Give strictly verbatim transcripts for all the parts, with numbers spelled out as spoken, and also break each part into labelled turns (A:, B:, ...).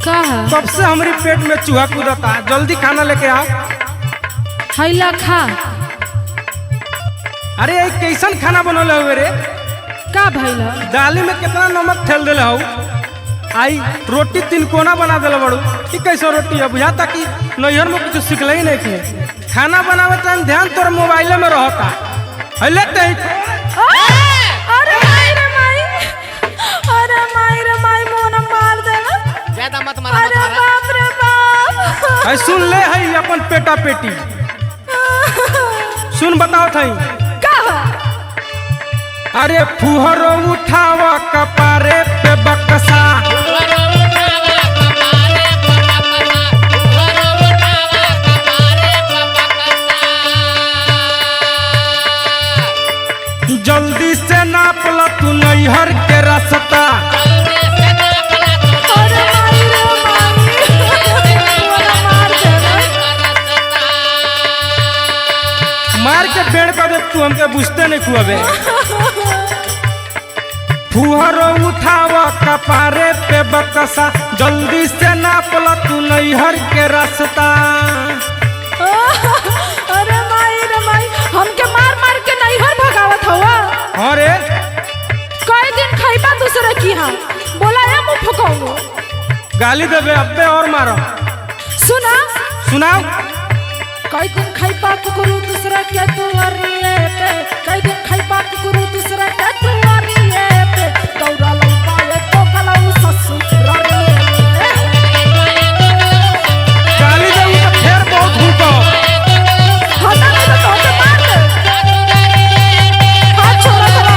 A: का है?
B: कब से हमारी पेट में चूहा कूदता, जल्दी खाना लेके आओ।
A: हैला खा।
B: अरे ये कैसन खाना बनल हुए रे?
A: का भइल?
B: दाली में कितना नमक ठेल दिल हो। आई रोटी तीन कोना बना दिल बड़ू। ई कैसा रोटी है? बुझाता कि नैहर में कुछ सीखल ही नहीं थे। खाना बनावे टाइम ध्यान तोर मोबाइल में रहता। हले ते
A: अरे माई रे माई, अरे माई रे माई, मोना मार देना।
C: ज्यादा मत मारा,
A: अरे बाप रे बाप।
B: है सुन ले है अपन पेटा पेटी। सुन बताओ थई
A: का?
B: अरे फुहरो उठावा कपारे पे बकसा। जल्दी से नाप ला तू नैहर के रास्ता।
A: अरे माई रे माई, मोना मार देना।
B: मार के पेड़ कर दे तू, हमके बुझते नहीं खुआबे। फुहरो उठावा कपारे पे बकसा, जल्दी से नाप ला तू नैहर के रास्ता।
A: अरे माई रे माई, हमके मार मार के नैहर भगावत हवा।
B: अरे
A: कई दिन खइबा दूसरे की हम बोला है मुंह फुकाऊंगा।
B: गाली देबे अब्बे और मारो।
A: सुना
B: सुनाओ।
A: कई दिन खइबा कुकुरू दूसरा के तुअरिए पे, कई दिन खइबा कुकुरू दूसरा के तुअरिए पे, दौड़ा लौटा ये तो गलाऊ ससुरारिए पे।
B: गाली देबे तो फेर बहुत भूको।
A: हटा नहीं तो तोके मार दे। हाथ छोड़ा करो।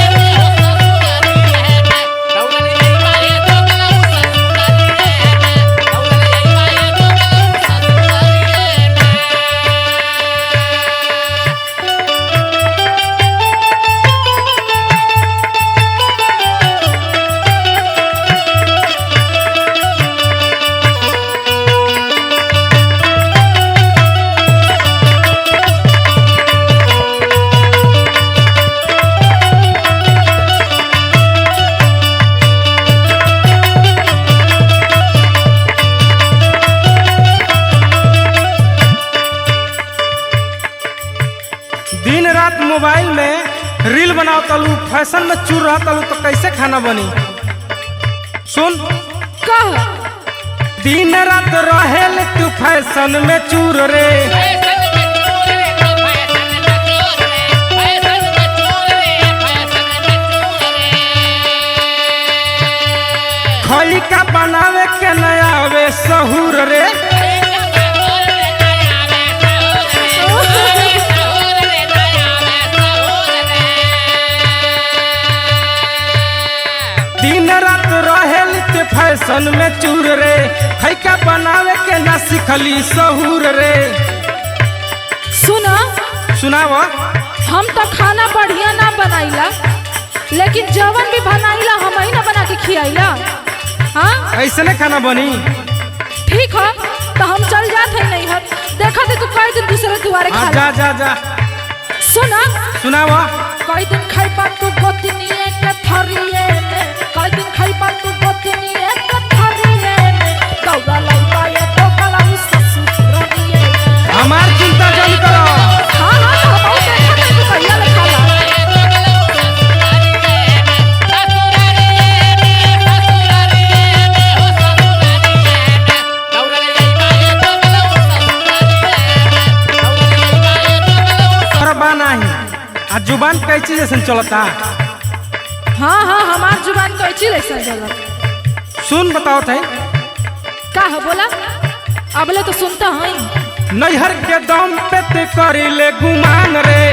A: दिन रात मोबाइल में रील बनाओ तलू, फैशन में चूर रहा तलू, तो कैसे खाना बनी? सुन कह
B: दिन रात रहेल तू फैशन में चूर रे। खई का बनावे के नया आवे सहूर रे। दिन रात रहेल ते फैशन में चूर रे, खैका बनावे के ना सिखली सहूर रे।
A: सुना
B: सुनावा।
A: हम तो खाना बढ़िया ना बनाइला, लेकिन जवन भी बनाइला हम ही ना बना के खियाइला। हाँ
B: ऐसने खाना बनी?
A: ठीक है तो हम चल जाते हैं नैहर। देखा दे तू कई दिन दूसरे दुआरे
B: हाँ,
A: खा
B: जा जा जा।
A: सुना
B: सुनावा।
A: कई दिन खाइबा तू गोतनीए के थरिए में, कई दिन खाइबा तू गोतनीए के थरिए में, दौड़ा लौटा ये तो गलाऊ ससुरारिए में।
B: हमार चिंता जन करो।
A: हाँ हाँ तो हम और देखा दे तू कहिया ले खाला।
B: आ जुबान कैची जैसे चलता?
A: हाँ हाँ हमार जुबान कैची जैसा चलता।
B: सुन बताओ थे
A: का है बोला? अबले तो सुनता है।
B: नैहर के दम पे ते करी ले गुमान रे।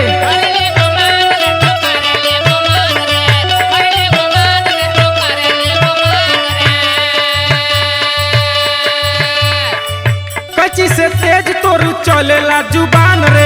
B: कैची से तेज तोर चलेला जुबान रे।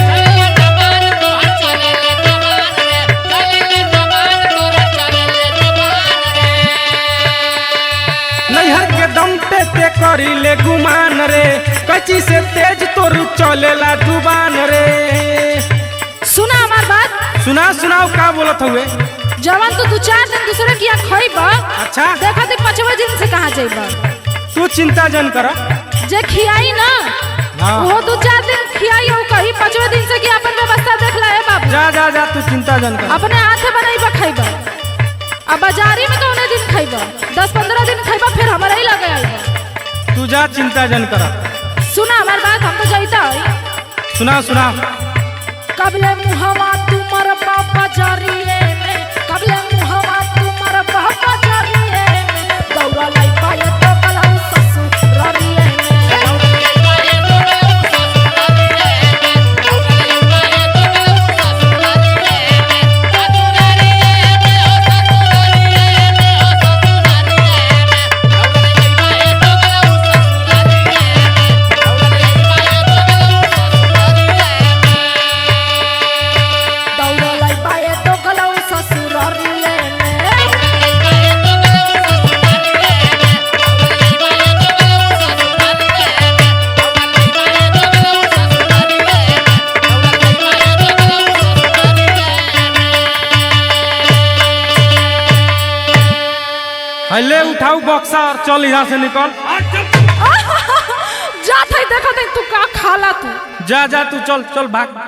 B: नैहर के दम पे ते करी ले गुमान रे, कैची से तेज तोर चलेला जुबान रे।
A: सुना हमार बात।
B: सुना सुनाओ का बोलत हुए?
A: जवान तो दो चार दिन दूसरे की खइबा।
B: अच्छा
A: देखा ती पांचवा दिन से कहाँ जाइबा।
B: तू चिंता जन कर।
A: जे खियाई ना
B: हाँ।
A: वो दो चार दिन खियाई हो कहीं पांचवे दिन से कि अपन व्यवस्था देख ला है बाबू।
B: जा जा जा तू चिंता जन कर।
A: अपने हाथ बनाई खाइबा अब बाजारी में कौन दिन खाइबा दस पंद्रह दिन खाइबा फिर हमारा ही लगे आइबा।
B: तू जा चिंता जन कर।
A: सुना हमारी बात हम तो जाइता है।
B: सुना सुना।
A: कबले मुहवा तुमर बाबा जारिए में कबले मुहवा तुमर बाबा जारिए में दौरा लाई पाए तो कलम ससुरारिए में
B: ले उठाऊ बक्सा और चल यहाँ से निकल।
A: जा था देखा तू का खाला तू।
B: जा जा तू चल चल भाग।